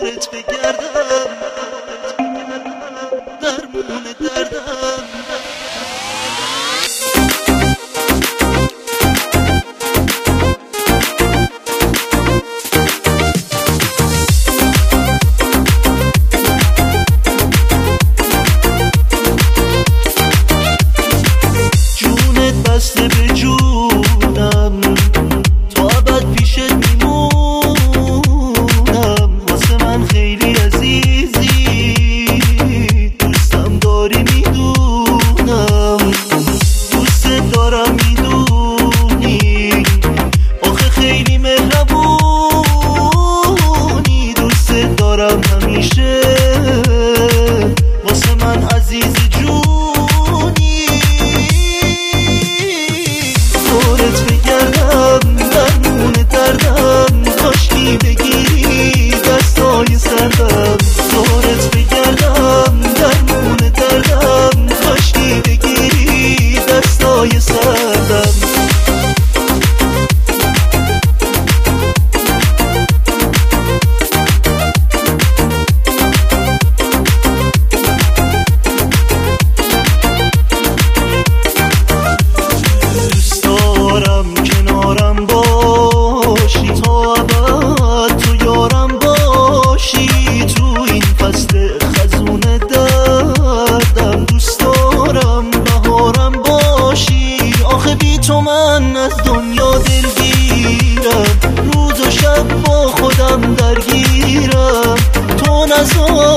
دورت بگردم درمون دردم. جونت بسته به جونم، تا ابد پیشت میمونم. واسه من خیلی عزیزی، دوستم داری میدونم. دوست دارم میدونی، آخه خیلی مهربونی. دوست دارم همیشه، واسه من عزیز جونی. دورت بگردم درمون دردم، کاشکی بگیری دستای سردم. دورت بگردم درمون دردم، کاشکی بگیری دستای سردم. کنارم باشی تا ابد، تو یارم باشی تو این فصل خزون دردم. دوست دارم بهارم باشی، آخه بی تو من از دنیا دلگیرم. روز و شب با خودم درگیرم، تو نذار